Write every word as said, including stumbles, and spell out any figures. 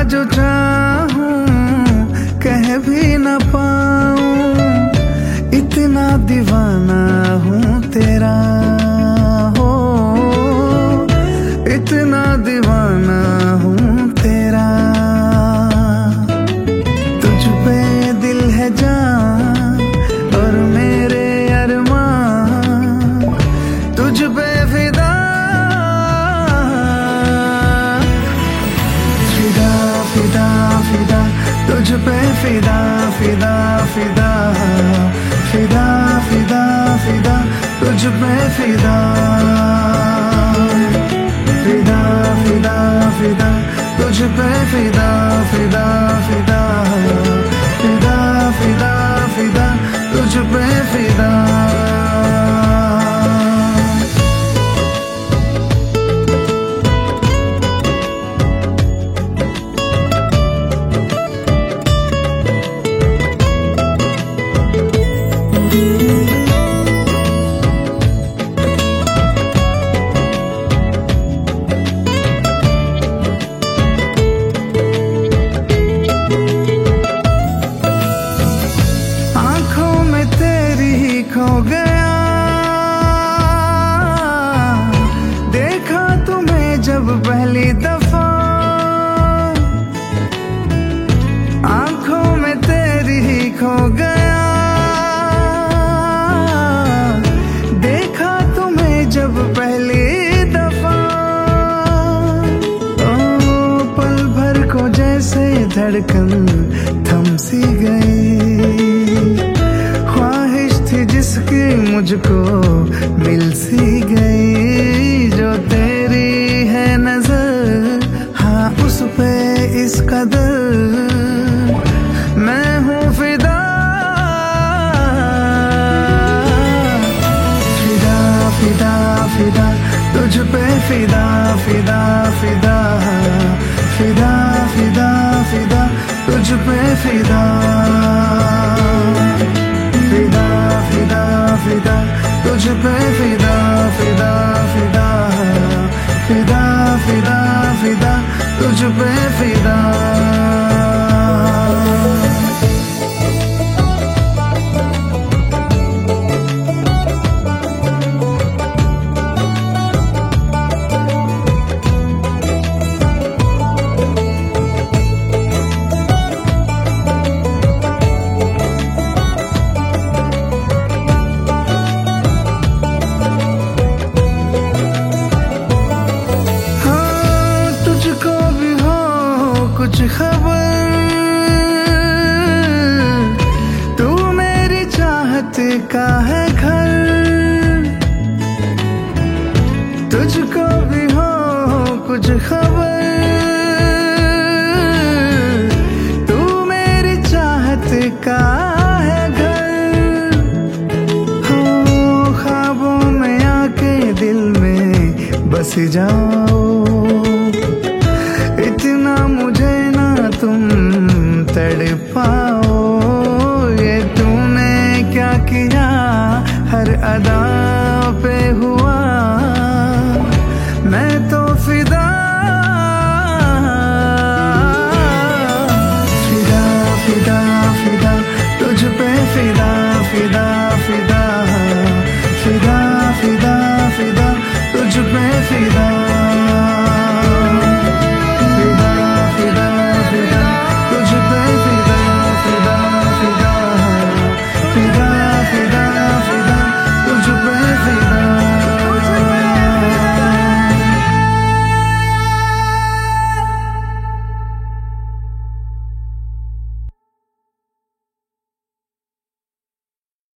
जो चाहूं कह भी न पाऊं, इतना दीवाना हूँ तेरा, हो इतना दीवाना हूँ तेरा। तुझ पे दिल है जान और मेरे अरमान, तुझ पे फिदा फिदा फिदा फिदा, तुझ पे फिदा फिदा फिदा फिदा फिदा फिदा, तुझ पे फिदा फिदा फिदा फिदा, तुझ पे फिदा फिदा फिदा फिदा फिदा फिदा, तुझ पे फिदा। खो गया देखा तुम्हें जब पहली दफा, आंखों में तेरी ही खो गया देखा तुम्हें जब पहली दफा। ओ पल भर को जैसे धड़कन थम सी गई, जिसकी मुझको मिल सी गई, जो तेरी है नजर हाँ उस पे इस कदर मैं हूँ फिदा फिदा फिदा फिदा, तुझ पे फिदा फिदा फिदा फिदा फिदा फिदा, तुझ पे फिदा फिदा फिदा फिदा, तुझ पे फिदा फिदा फिदा फिदा फिदा फिदा, तुझ पे फिदा। कुछ खबर तू मेरी चाहत का है घर, तुझको भी हो कुछ खबर तू मेरी चाहत का है घर। हो ख्वाबों में आके दिल में बस जा